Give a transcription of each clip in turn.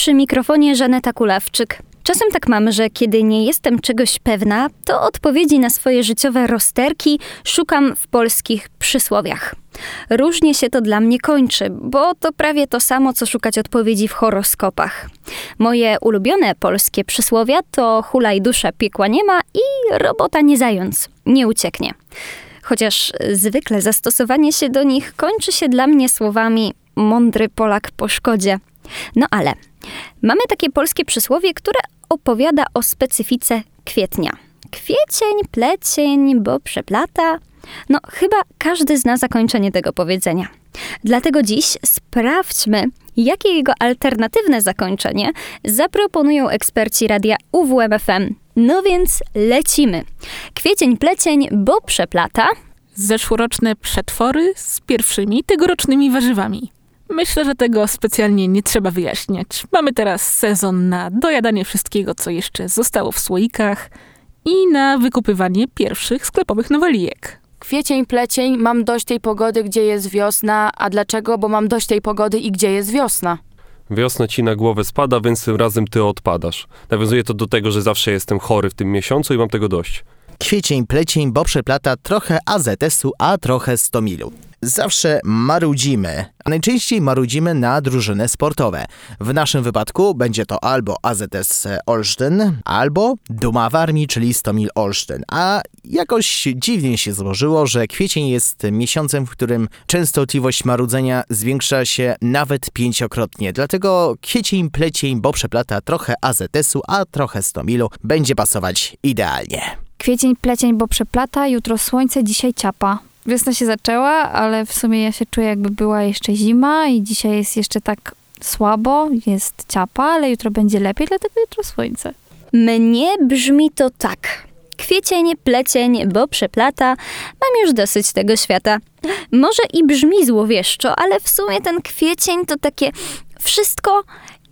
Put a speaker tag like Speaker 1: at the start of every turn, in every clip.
Speaker 1: Przy mikrofonie Żaneta Kulawczyk. Czasem tak mam, że kiedy nie jestem czegoś pewna, to odpowiedzi na swoje życiowe rozterki szukam w polskich przysłowiach. Różnie się to dla mnie kończy, bo to prawie to samo, co szukać odpowiedzi w horoskopach. Moje ulubione polskie przysłowia to hulaj dusza, piekła nie ma i robota nie zając, nie ucieknie. Chociaż zwykle zastosowanie się do nich kończy się dla mnie słowami mądry Polak po szkodzie. No ale mamy takie polskie przysłowie, które opowiada o specyfice kwietnia. Kwiecień, plecień, bo przeplata. No chyba każdy zna zakończenie tego powiedzenia. Dlatego dziś sprawdźmy, jakie jego alternatywne zakończenie zaproponują eksperci radia UWMFM. No więc lecimy. Kwiecień, plecień, bo przeplata.
Speaker 2: Zeszłoroczne przetwory z pierwszymi tegorocznymi warzywami. Myślę, że tego specjalnie nie trzeba wyjaśniać. Mamy teraz sezon na dojadanie wszystkiego, co jeszcze zostało w słoikach i na wykupywanie pierwszych sklepowych nowalijek.
Speaker 3: Kwiecień, plecień, mam dość tej pogody, gdzie jest wiosna. A dlaczego? Bo mam dość tej pogody i gdzie jest wiosna.
Speaker 4: Wiosna ci na głowę spada, więc tym razem ty odpadasz. Nawiązuje to do tego, że zawsze jestem chory w tym miesiącu i mam tego dość.
Speaker 5: Kwiecień, plecień, bo przeplata trochę AZS-u, a trochę Stomilu. Zawsze marudzimy, a najczęściej marudzimy na drużyny sportowe. W naszym wypadku będzie to albo AZS Olsztyn, albo Duma Warmii, czyli Stomil Olsztyn. A jakoś dziwnie się złożyło, że kwiecień jest miesiącem, w którym częstotliwość marudzenia zwiększa się nawet 5-krotnie. Dlatego kwiecień, plecień, bo przeplata trochę AZS-u, a trochę Stomilu będzie pasować idealnie.
Speaker 6: Kwiecień, plecień, bo przeplata, jutro słońce, dzisiaj ciapa. Wiosna się zaczęła, ale w sumie ja się czuję, jakby była jeszcze zima i dzisiaj jest jeszcze tak słabo, jest ciapa, ale jutro będzie lepiej, dlatego jutro słońce.
Speaker 1: Mnie brzmi to tak. Kwiecień, plecień, bo przeplata, mam już dosyć tego świata. Może i brzmi złowieszczo, ale w sumie ten kwiecień to takie wszystko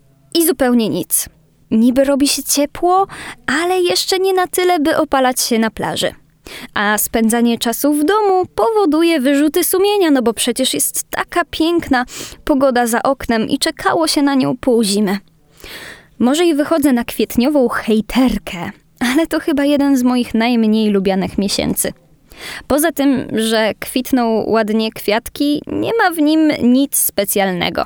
Speaker 1: i zupełnie nic. Niby robi się ciepło, ale jeszcze nie na tyle, by opalać się na plaży. A spędzanie czasu w domu powoduje wyrzuty sumienia, no bo przecież jest taka piękna pogoda za oknem i czekało się na nią pół zimy. Może i wychodzę na kwietniową hejterkę, ale to chyba jeden z moich najmniej lubianych miesięcy. Poza tym, że kwitną ładnie kwiatki, nie ma w nim nic specjalnego.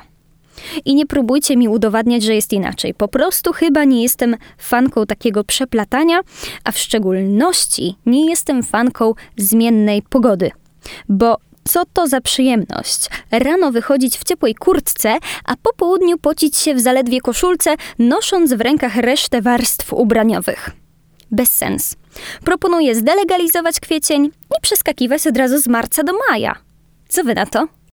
Speaker 1: I nie próbujcie mi udowadniać, że jest inaczej. Po prostu chyba nie jestem fanką takiego przeplatania, a w szczególności nie jestem fanką zmiennej pogody. Bo co to za przyjemność? Rano wychodzić w ciepłej kurtce, a po południu pocić się w zaledwie koszulce, nosząc w rękach resztę warstw ubraniowych. Bez sens. Proponuję zdelegalizować kwiecień i przeskakiwać od razu z marca do maja. Co wy na to?